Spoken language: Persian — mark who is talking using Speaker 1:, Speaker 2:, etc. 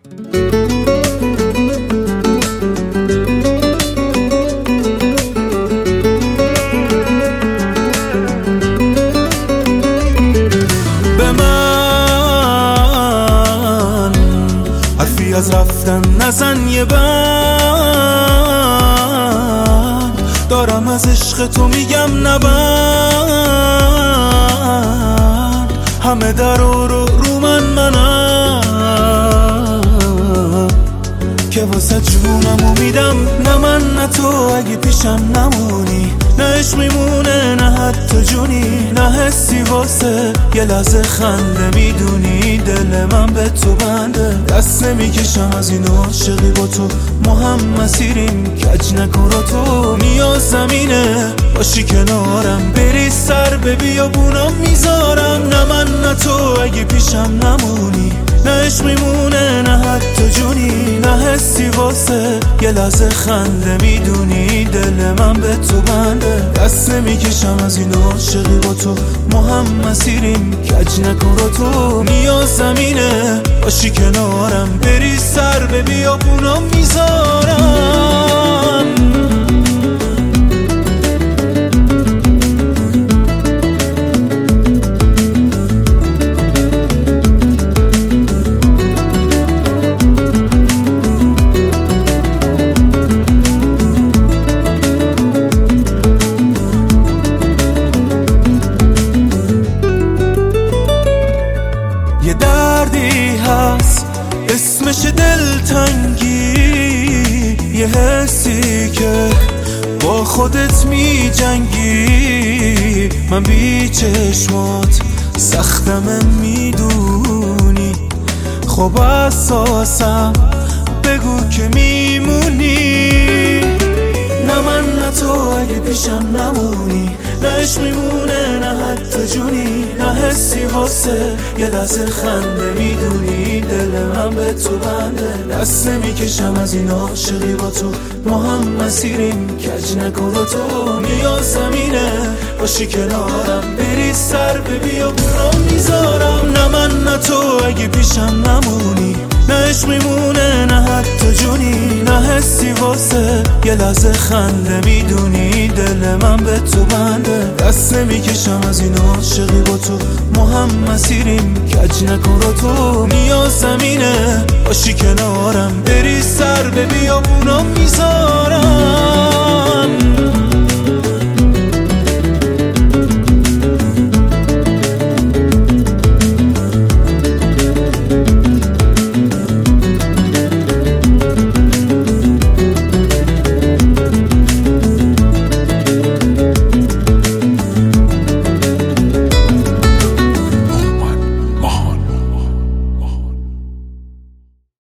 Speaker 1: به من حرفی از رفتن نزن، یه بند دارم از عشق تو میگم نبند. همه در رو منم که واسه جونمو میدم، نه من نه تو اگه پیشم نمونی، نه عشق میمونه نه حتی جونی، نه حسی واسه یه لحظه خنده. میدونی دل من به تو بنده، دست نمیکشم از این عاشقی با تو، ما هم مسیریم کج نکن رو تو. نیاز زمینه باشی کنارم، بری سر به بیابونم میذارم، نه من نه تو اگه پیشم نمونی، نه عشق میمونه نه حتی جونی، نه حسی واسه یه لحظه خنده. میدونی دل من به تو بنده، دست نمیکشم از این عاشقی با تو، ما هم مسیریم کج نکن رو تو. نیاز زمینه باشی کنارم، بری سر به بیابونم میذارم. یه دردی هست اسمش دلتنگی، یه حسی که با خودت می جنگی. من بی چشمات سختمه میدونی، خب اساسم بگو که میمونی، نه من نه تو اگه پیشم نمونی، نه عشق میمونه نه حتی جونی، نه حسی واسه یه لحظه خنده. میدونی دل من به تو بنده، دست نمیکشم از این عاشقی با تو، ما هم مسیریم کج نکن رو تو. نیاز زمینه باشی کنارم، بری سر به بیابونم میذارم، نه من نه تو اگه پیشم نمونی، نه عشق میمونه نه حتی جونی، نه حسی واسه یه لحظه خنده. میدونی دل من به تو بنده، دست نمیکشم از این عاشقی با تو، ما هم مسیریم کج نکن رو تو. نیاز زمینه باشی کنارم، بری سر به بیابونم میذارم.